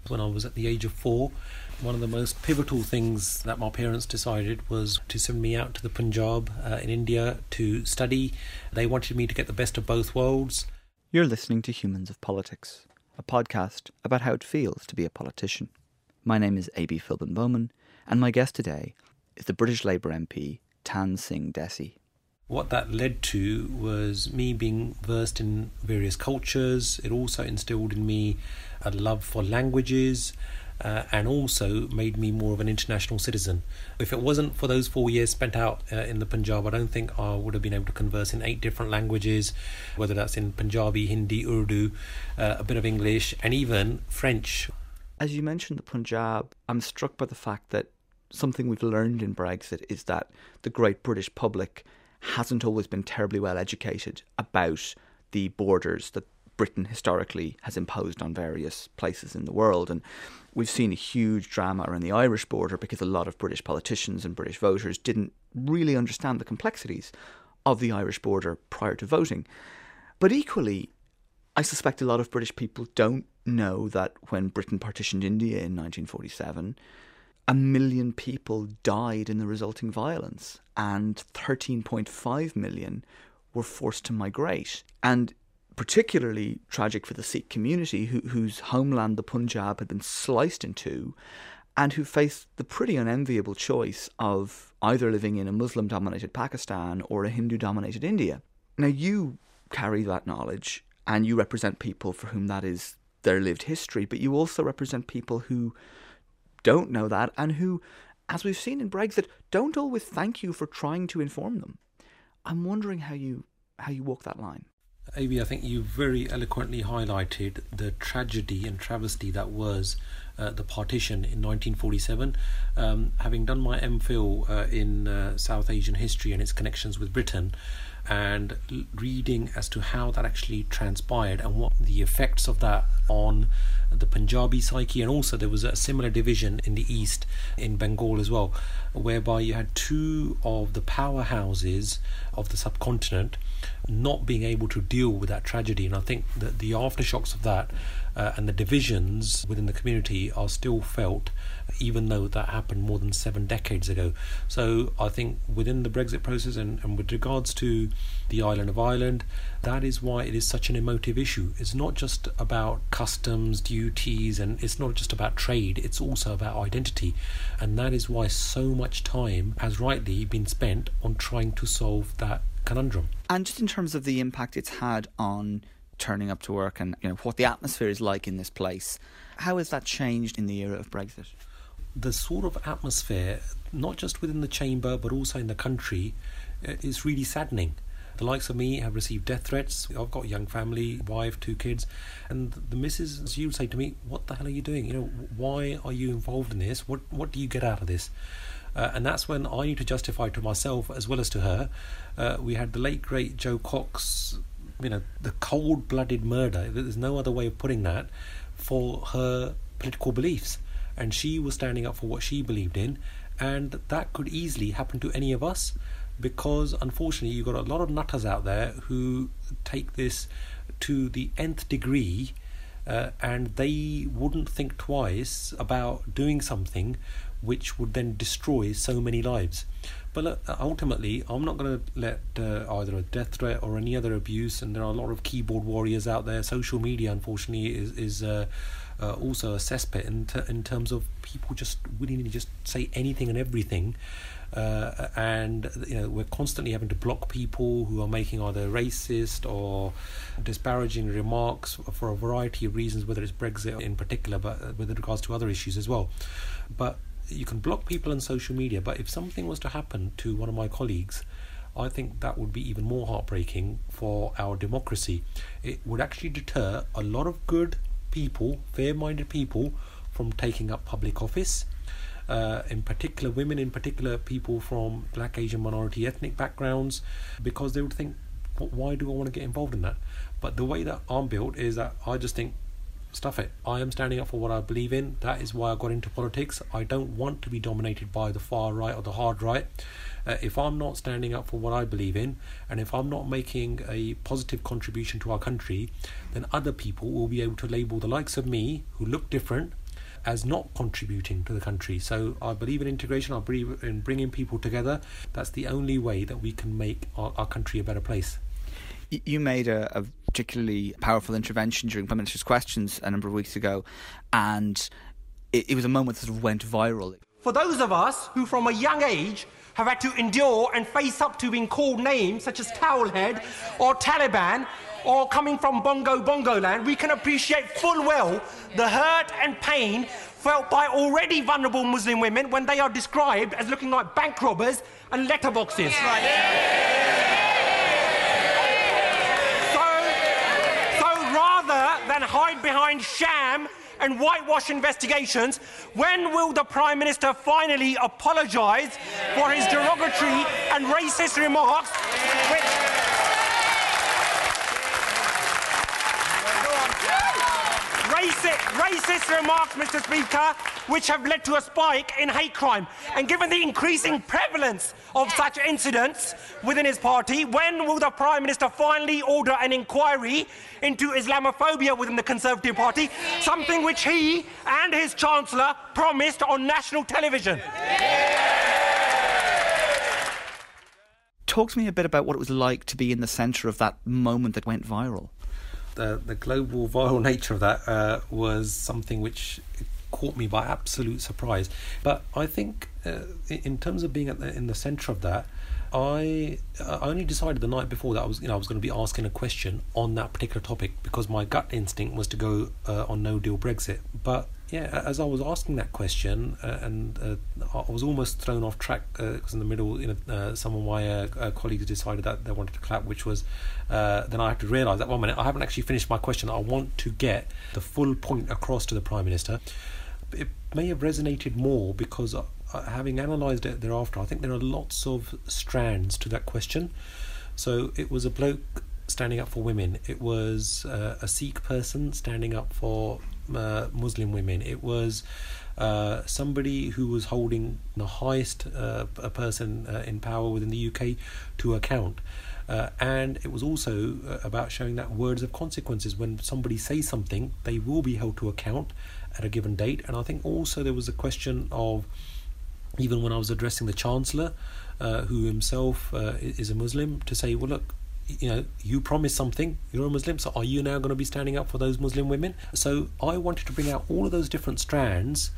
when I was at the age of 4. One of the most pivotal things that my parents decided was to send me out to the Punjab in India to study. They wanted me to get the best of both worlds. You're listening to Humans of Politics, a podcast about how it feels to be a politician. My name is A.B. Philbin Bowman, and my guest today is the British Labour MP, Tan Singh Desi. What that led to was me being versed in various cultures. It also instilled in me a love for languages, and also made me more of an international citizen. If it wasn't for those 4 years spent out in the Punjab, I don't think I would have been able to converse in 8 different languages, whether that's in Punjabi, Hindi, Urdu, a bit of English, and even French. As you mentioned the Punjab, I'm struck by the fact that something we've learned in Brexit is that the great British public hasn't always been terribly well educated about the borders that Britain historically has imposed on various places in the world. And we've seen a huge drama around the Irish border because a lot of British politicians and British voters didn't really understand the complexities of the Irish border prior to voting. But equally, I suspect a lot of British people don't know that when Britain partitioned India in 1947, 1 million people died in the resulting violence and 13.5 million were forced to migrate. And particularly tragic for the Sikh community whose homeland, the Punjab, had been sliced in two and who faced the pretty unenviable choice of either living in a Muslim-dominated Pakistan or a Hindu-dominated India. Now, you carry that knowledge and you represent people for whom that is their lived history, but you also represent people who don't know that and who, as we've seen in Brexit, don't always thank you for trying to inform them. I'm wondering how you walk that line. Avi, I think you very eloquently highlighted the tragedy and travesty that was the partition in 1947. Having done my MPhil in South Asian history and its connections with Britain, and reading as to how that actually transpired and what the effects of that on the Punjabi psyche, and also there was a similar division in the east in Bengal as well, whereby you had 2 of the powerhouses of the subcontinent not being able to deal with that tragedy. And I think that the aftershocks of that and the divisions within the community are still felt, even though that happened more than 7 decades ago. So I think within the Brexit process and with regards to the island of Ireland, that is why it is such an emotive issue. It's not just about customs, duties, and it's not just about trade, it's also about identity. And that is why so much time has rightly been spent on trying to solve that conundrum. And just in terms of the impact it's had on turning up to work and what the atmosphere is like in this place, how has that changed in the era of Brexit? The sort of atmosphere, not just within the chamber but also in the country, is really saddening. The likes of me have received death threats. I've got a young family, wife, 2 kids, and the missus, she would say to me, "What the hell are you doing? Why are you involved in this? What do you get out of this?" And that's when I need to justify to myself as well as to her. We had the late great Jo Cox, the cold-blooded murder, there's no other way of putting that, for her political beliefs. And she was standing up for what she believed in, and that could easily happen to any of us, because unfortunately you've got a lot of nutters out there who take this to the nth degree, and they wouldn't think twice about doing something which would then destroy so many lives. But look, ultimately, I'm not going to let either a death threat or any other abuse, and there are a lot of keyboard warriors out there. Social media, unfortunately, is also a cesspit in terms of people just willingly just say anything and everything. And we're constantly having to block people who are making either racist or disparaging remarks for a variety of reasons, whether it's Brexit in particular, but with regards to other issues as well. But you can block people on social media, but if something was to happen to one of my colleagues, I think that would be even more heartbreaking for our democracy. It would actually deter a lot of good people, fair-minded people, from taking up public office. In particular women, in particular people from black, Asian, minority ethnic backgrounds, because they would think, why do I want to get involved in that? But the way that I'm built is that I just think, stuff it, I am standing up for what I believe in. That is why I got into politics. I don't want to be dominated by the far right or the hard right. If I'm not standing up for what I believe in, and if I'm not making a positive contribution to our country, then other people will be able to label the likes of me, who look different, as not contributing to the country. So I believe in integration, I believe in bringing people together. That's the only way that we can make our country a better place. You made a particularly powerful intervention during Prime Minister's Questions a number of weeks ago, and it was a moment that sort of went viral. For those of us who from a young age have had to endure and face up to being called names such as Towelhead or Taliban or coming from Bongo land, we can appreciate full well the hurt and pain felt by already vulnerable Muslim women when they are described as looking like bank robbers and letterboxes. Than hide behind sham and whitewash investigations, when will the Prime Minister finally apologise for his derogatory and racist remarks racist remarks, Mr. Speaker, which have led to a spike in hate crime? And given the increasing prevalence of such incidents within his party, when will the Prime Minister finally order an inquiry into Islamophobia within the Conservative Party, something which he and his Chancellor promised on national television? Talk to me a bit about what it was like to be in the centre of that moment that went viral. The global viral nature of that was something which caught me by absolute surprise. But I think in terms of being in the centre of that, I only decided the night before that I was going to be asking a question on that particular topic, because my gut instinct was to go on no deal Brexit. But yeah, as I was asking that question, and I was almost thrown off track because in the middle, some of my colleagues decided that they wanted to clap, which was then I had to realise that 1 minute, I haven't actually finished my question. I want to get the full point across to the Prime Minister. It may have resonated more because having analysed it thereafter, I think there are lots of strands to that question. So it was a bloke standing up for women. It was a Sikh person standing up for Muslim women. It was somebody who was holding the highest person in power within the UK to account. And it was also about showing that words have consequences. When somebody says something, they will be held to account at a given date. And I think also there was a question of, even when I was addressing the Chancellor, who himself is a Muslim, to say, well, look, you promised something, you're a Muslim, so are you now going to be standing up for those Muslim women? So I wanted to bring out all of those different strands,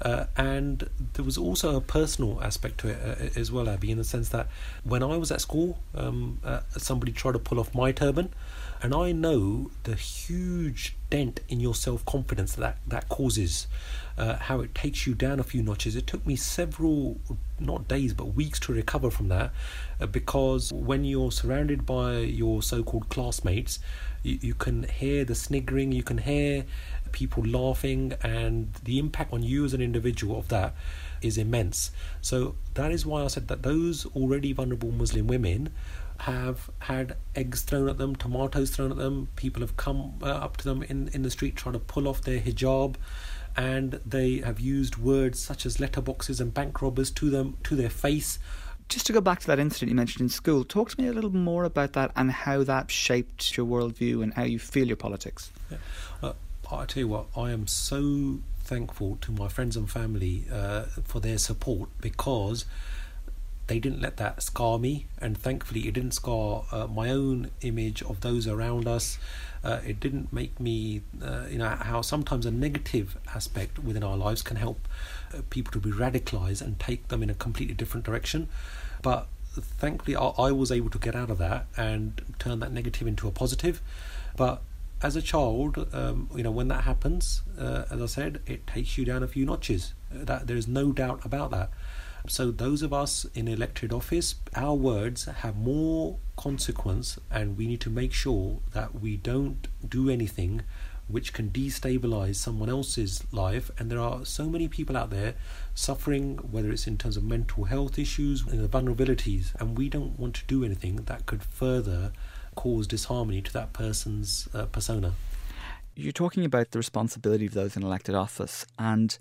and there was also a personal aspect to it as well, Abby, in the sense that when I was at school, somebody tried to pull off my turban, and I know the huge dent in your self-confidence that causes, how it takes you down a few notches. It took me several, not days, but weeks to recover from that, because when you're surrounded by your so-called classmates, you can hear the sniggering, you can hear people laughing, and the impact on you as an individual of that is immense. So that is why I said that those already vulnerable Muslim women have had eggs thrown at them, tomatoes thrown at them. People have come up to them in the street trying to pull off their hijab, and they have used words such as letterboxes and bank robbers to their face. Just to go back to that incident you mentioned in school, talk to me a little more about that and how that shaped your worldview and how you feel your politics. Yeah. I tell you what, I am so thankful to my friends and family for their support, because they didn't let that scar me, and thankfully it didn't scar my own image of those around us. It didn't make me, how sometimes a negative aspect within our lives can help people to be radicalised and take them in a completely different direction. But thankfully I was able to get out of that and turn that negative into a positive. But as a child, when that happens, as I said, it takes you down a few notches. There is no doubt about that. So those of us in elected office, our words have more consequence, and we need to make sure that we don't do anything which can destabilise someone else's life. And there are so many people out there suffering, whether it's in terms of mental health issues and the vulnerabilities, and we don't want to do anything that could further cause disharmony to that person's persona. You're talking about the responsibility of those in elected office, and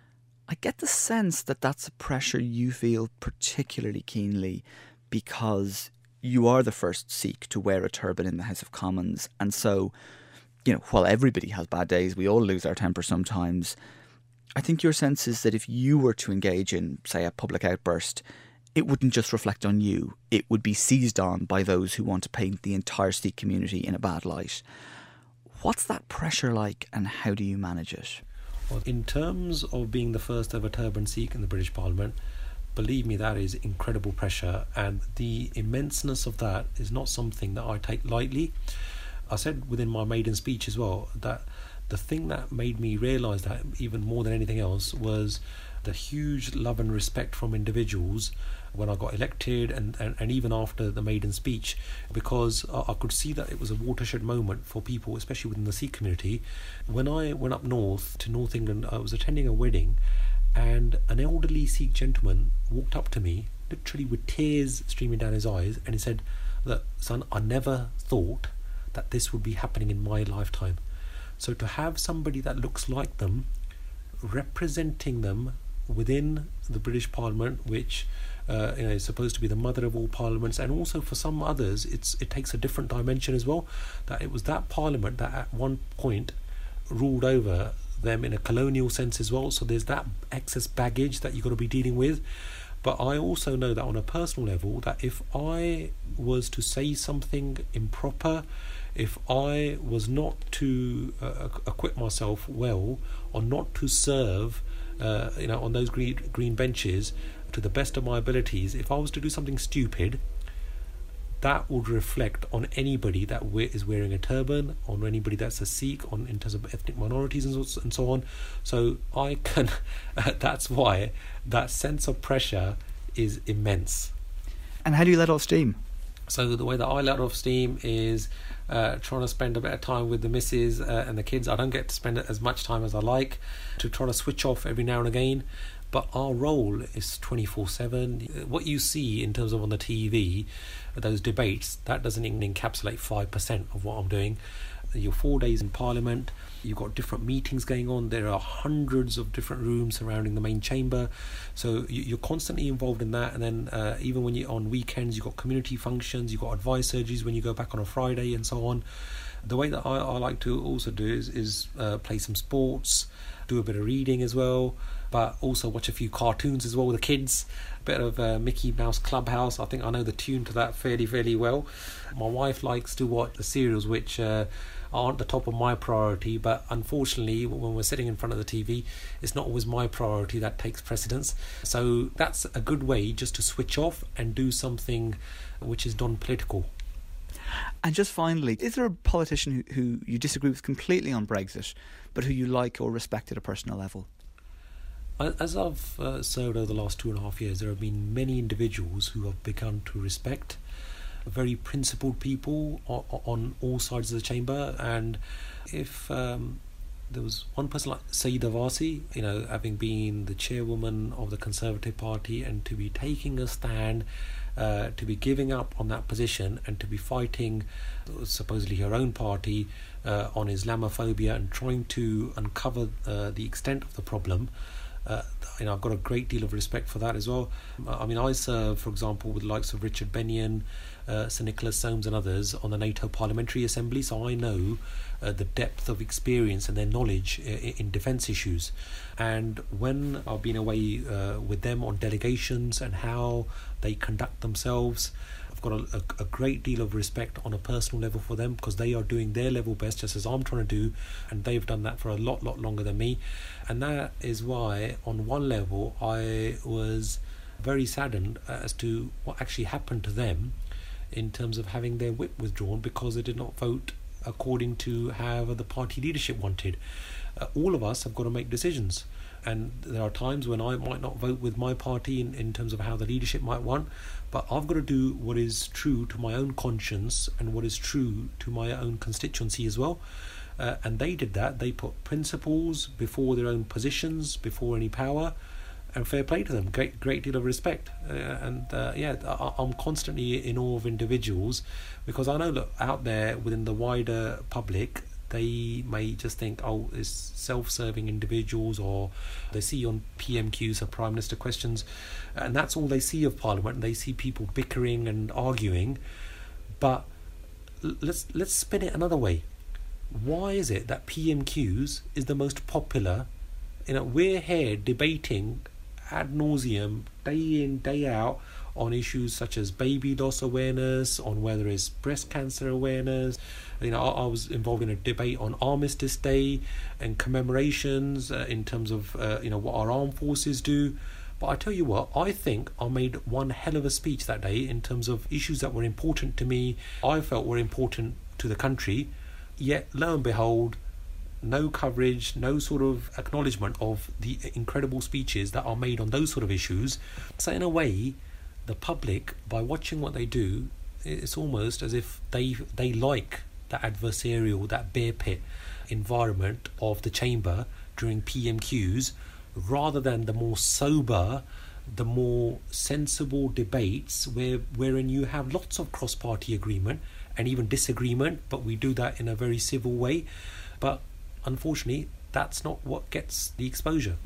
I get the sense that that's a pressure you feel particularly keenly because you are the first Sikh to wear a turban in the House of Commons. And so, while everybody has bad days, we all lose our temper sometimes, I think your sense is that if you were to engage in, say, a public outburst, it wouldn't just reflect on you. It would be seized on by those who want to paint the entire Sikh community in a bad light. What's that pressure like, and how do you manage it? Well, in terms of being the first ever turban Sikh in the British Parliament, believe me, that is incredible pressure, and the immenseness of that is not something that I take lightly. I said within my maiden speech as well that the thing that made me realise that even more than anything else was the huge love and respect from individuals when I got elected and even after the maiden speech, because I could see that it was a watershed moment for people, especially within the Sikh community. When I went up north to North England, I was attending a wedding, and an elderly Sikh gentleman walked up to me, literally with tears streaming down his eyes, and he said, "Look, son, I never thought that this would be happening in my lifetime." So to have somebody that looks like them, representing them within the British Parliament, which is supposed to be the mother of all parliaments, and also for some others it takes a different dimension as well, that it was that parliament that at one point ruled over them in a colonial sense as well. So there's that excess baggage that you've got to be dealing with. But I also know that on a personal level, that if I was to say something improper, if I was not to acquit myself well, or not to serve on those green benches to the best of my abilities, if I was to do something stupid, that would reflect on anybody that is wearing a turban, on anybody that's a Sikh, in terms of ethnic minorities and so on. So I can that's why that sense of pressure is immense. And how do you let off steam? So the way that I let off steam is trying to spend a bit of time with the missus and the kids. I don't get to spend as much time as I like, to try to switch off every now and again. But our role is 24/7. What you see in terms of on the TV, those debates, that doesn't even encapsulate 5% of what I'm doing. You're 4 days in Parliament, you've got different meetings going on, there are hundreds of different rooms surrounding the main chamber, so you're constantly involved in that. And then even when you're on weekends, you've got community functions, you've got advice surgeries when you go back on a Friday and so on. The way that I like to also do is play some sports, do a bit of reading as well, but also watch a few cartoons as well with the kids. A bit of Mickey Mouse Clubhouse. I think I know the tune to that fairly well. My wife likes to watch the serials, which aren't the top of my priority, but unfortunately when we're sitting in front of the TV, it's not always my priority that takes precedence. So that's a good way just to switch off and do something which is non-political. And just finally, is there a politician who you disagree with completely on Brexit, but who you like or respect at a personal level? As I've served over the last 2.5 years, there have been many individuals who I've begun to respect, very principled people on all sides of the chamber. And if there was one person like Sayeeda Warsi, having been the chairwoman of the Conservative Party, and to be taking a stand, to be giving up on that position, and to be fighting supposedly her own party on Islamophobia and trying to uncover the extent of the problem, I've got a great deal of respect for that as well. I serve, for example, with the likes of Richard Bennion, Sir Nicholas Soames and others on the NATO Parliamentary Assembly, so I know the depth of experience and their knowledge in defence issues. And when I've been away with them on delegations and how they conduct themselves, I've got a great deal of respect on a personal level for them, because they are doing their level best just as I'm trying to do, and they've done that for a lot longer than me. And that is why on one level I was very saddened as to what actually happened to them in terms of having their whip withdrawn because they did not vote according to how the party leadership wanted. All of us have got to make decisions, and there are times when I might not vote with my party in terms of how the leadership might want, but I've got to do what is true to my own conscience and what is true to my own constituency as well. And they did that. They put principles before their own positions, before any power, and fair play to them. Great deal of respect. I'm constantly in awe of individuals, because I know that out there within the wider public, they may just think, oh, it's self-serving individuals, or they see on PMQs, so Prime Minister questions, and that's all they see of Parliament, and they see people bickering and arguing. But let's spin it another way. Why is it that PMQs is the most popular we're here debating ad nauseum, day in, day out, on issues such as baby loss awareness, on whether it's breast cancer awareness. I was involved in a debate on Armistice Day and commemorations in terms of what our armed forces do. But I tell you what, I think I made one hell of a speech that day in terms of issues that were important to me, I felt were important to the country. Yet, lo and behold, no coverage, no sort of acknowledgement of the incredible speeches that are made on those sort of issues. So in a way, the public, by watching what they do, it's almost as if they like that adversarial, that bear pit environment of the chamber during PMQs, rather than the more sober, the more sensible debates wherein you have lots of cross-party agreement and even disagreement, but we do that in a very civil way. But unfortunately, that's not what gets the exposure.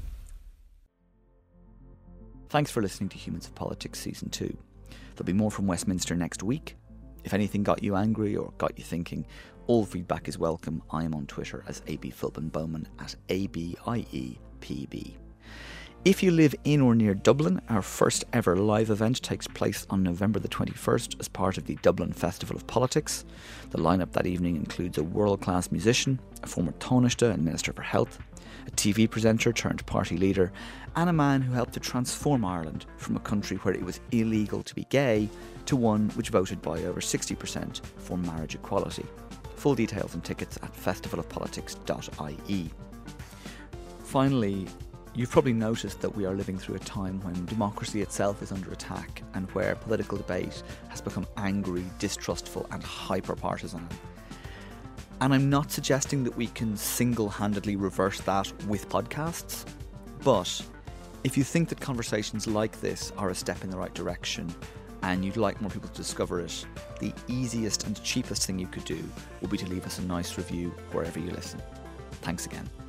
Thanks for listening to Humans of Politics Season 2. There'll be more from Westminster next week. If anything got you angry or got you thinking, all feedback is welcome. I am on Twitter as AB Philbin Bowman at ABIEPB. If you live in or near Dublin, our first ever live event takes place on November the 21st as part of the Dublin Festival of Politics. The lineup that evening includes a world-class musician, a former Taoiseach and Minister for Health, a TV presenter turned party leader, and a man who helped to transform Ireland from a country where it was illegal to be gay to one which voted by over 60% for marriage equality. Full details and tickets at festivalofpolitics.ie. Finally, you've probably noticed that we are living through a time when democracy itself is under attack and where political debate has become angry, distrustful and hyper-partisan. And I'm not suggesting that we can single-handedly reverse that with podcasts, but if you think that conversations like this are a step in the right direction and you'd like more people to discover it, the easiest and cheapest thing you could do would be to leave us a nice review wherever you listen. Thanks again.